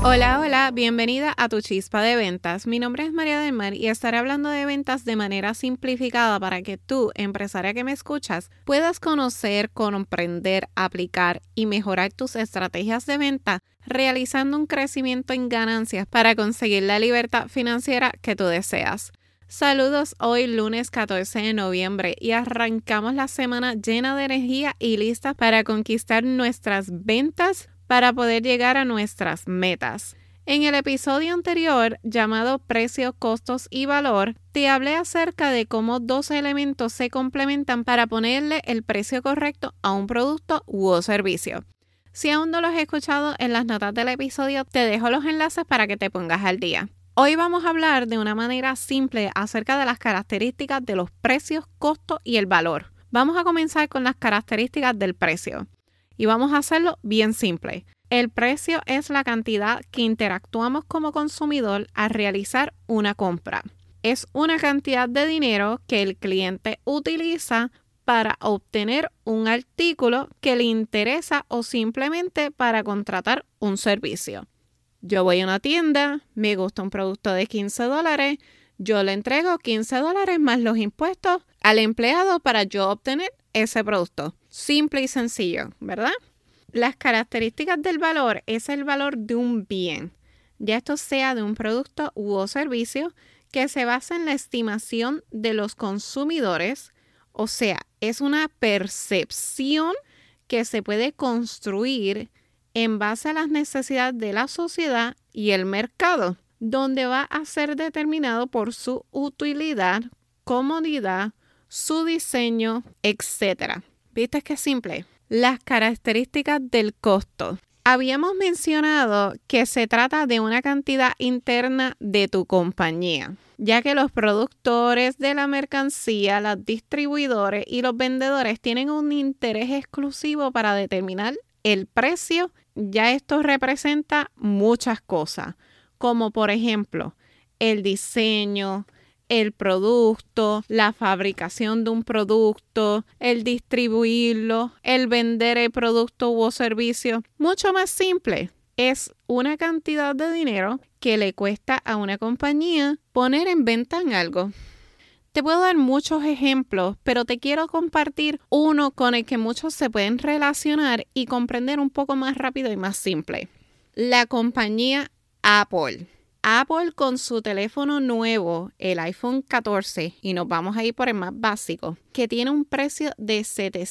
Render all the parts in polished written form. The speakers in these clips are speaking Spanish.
Hola, hola, bienvenida a Tu Chispa de Ventas. Mi nombre es María del Mar y estaré hablando de ventas de manera simplificada para que tú, empresaria que me escuchas, puedas conocer, comprender, aplicar y mejorar tus estrategias de venta, realizando un crecimiento en ganancias para conseguir la libertad financiera que tú deseas. Saludos, hoy lunes 14 de noviembre y arrancamos la semana llena de energía y listas para conquistar nuestras ventas para poder llegar a nuestras metas. En el episodio anterior, llamado Precio, Costos y Valor, te hablé acerca de cómo dos elementos se complementan para ponerle el precio correcto a un producto u servicio. Si aún no los has escuchado, en las notas del episodio te dejo los enlaces para que te pongas al día. Hoy vamos a hablar de una manera simple acerca de las características de los precios, costos y el valor. Vamos a comenzar con las características del precio. Y vamos a hacerlo bien simple. El precio es la cantidad que interactuamos como consumidor al realizar una compra. Es una cantidad de dinero que el cliente utiliza para obtener un artículo que le interesa o simplemente para contratar un servicio. Yo voy a una tienda, me gusta un producto de $15, yo le entrego $15 más los impuestos al empleado para yo obtener ese producto. Simple y sencillo, ¿verdad? Las características del valor es el valor de un bien, ya esto sea de un producto u servicio que se basa en la estimación de los consumidores, o sea, es una percepción que se puede construir en base a las necesidades de la sociedad y el mercado, donde va a ser determinado por su utilidad, comodidad, su diseño, etc. ¿Viste que es simple? Las características del costo. Habíamos mencionado que se trata de una cantidad interna de tu compañía, ya que los productores de la mercancía, los distribuidores y los vendedores tienen un interés exclusivo para determinar el precio. Ya esto representa muchas cosas, como por ejemplo el diseño, el producto, la fabricación de un producto, el distribuirlo, el vender el producto u servicio. Mucho más simple. Es una cantidad de dinero que le cuesta a una compañía poner en venta en algo. Te puedo dar muchos ejemplos, pero te quiero compartir uno con el que muchos se pueden relacionar y comprender un poco más rápido y más simple. La compañía Apple. Apple con su teléfono nuevo, el iPhone 14, y nos vamos a ir por el más básico, que tiene un precio de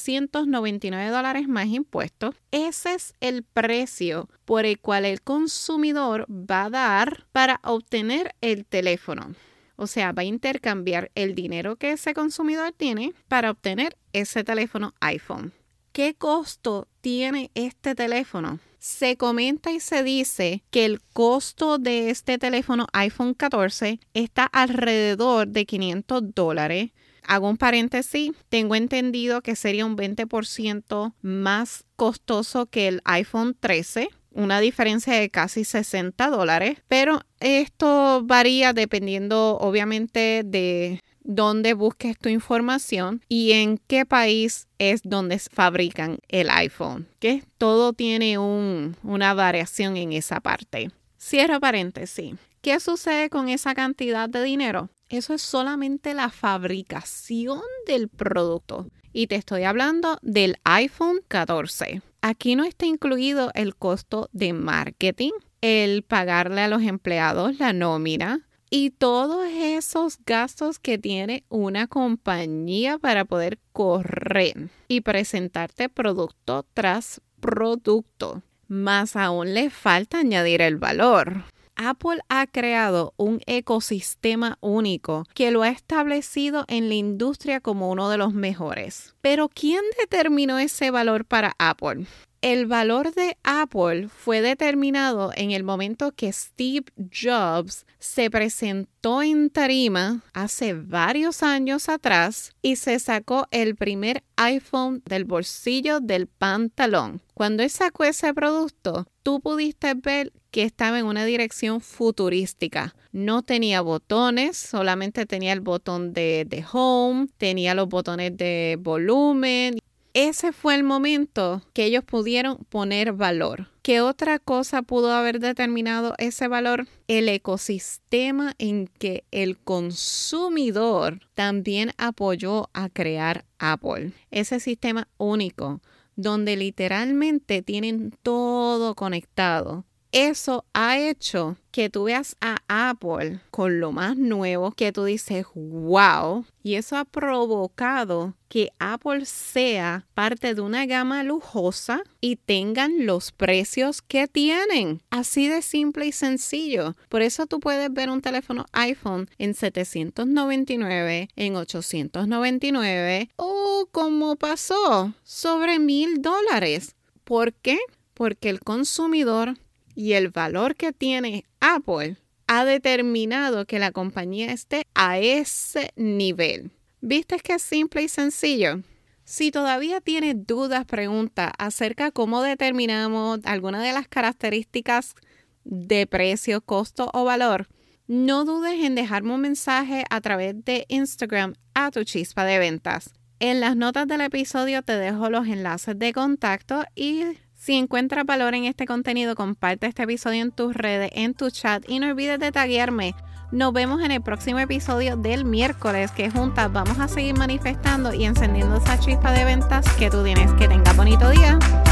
$799 más impuestos. Ese es el precio por el cual el consumidor va a dar para obtener el teléfono. O sea, va a intercambiar el dinero que ese consumidor tiene para obtener ese teléfono iPhone. ¿Qué costo tiene este teléfono? Se comenta y se dice que el costo de este teléfono iPhone 14 está alrededor de $500. Hago un paréntesis, tengo entendido que sería un 20% más costoso que el iPhone 13. Una diferencia de casi $60, pero esto varía dependiendo obviamente de dónde busques tu información y en qué país es donde fabrican el iPhone, que todo tiene una variación en esa parte. Cierro paréntesis. ¿Qué sucede con esa cantidad de dinero? Eso es solamente la fabricación del producto. Y te estoy hablando del iPhone 14. Aquí no está incluido el costo de marketing, el pagarle a los empleados la nómina y todos esos gastos que tiene una compañía para poder correr y presentarte producto tras producto. Más aún le falta añadir el valor. Apple ha creado un ecosistema único que lo ha establecido en la industria como uno de los mejores. Pero ¿quién determinó ese valor para Apple? El valor de Apple fue determinado en el momento que Steve Jobs se presentó en tarima hace varios años atrás y se sacó el primer iPhone del bolsillo del pantalón. Cuando él sacó ese producto, tú pudiste ver que estaba en una dirección futurística. No tenía botones, solamente tenía el botón de home, tenía los botones de volumen. Ese fue el momento que ellos pudieron poner valor. ¿Qué otra cosa pudo haber determinado ese valor? El ecosistema en que el consumidor también apoyó a crear Apple. Ese sistema único, donde literalmente tienen todo conectado. Eso ha hecho que tú veas a Apple con lo más nuevo, que tú dices, wow, y eso ha provocado que Apple sea parte de una gama lujosa y tengan los precios que tienen. Así de simple y sencillo. Por eso tú puedes ver un teléfono iPhone en $799, en $899 o como pasó, sobre $1,000. ¿Por qué? Porque el consumidor y el valor que tiene Apple ha determinado que la compañía esté a ese nivel. ¿Viste que es simple y sencillo? Si todavía tienes dudas, preguntas acerca de cómo determinamos alguna de las características de precio, costo o valor, no dudes en dejarme un mensaje a través de Instagram a Tu Chispa de Ventas. En las notas del episodio te dejo los enlaces de contacto y si encuentras valor en este contenido, comparte este episodio en tus redes, en tu chat y no olvides de taguearme. Nos vemos en el próximo episodio del miércoles, que juntas vamos a seguir manifestando y encendiendo esa chispa de ventas que tú tienes. Que tengas bonito día.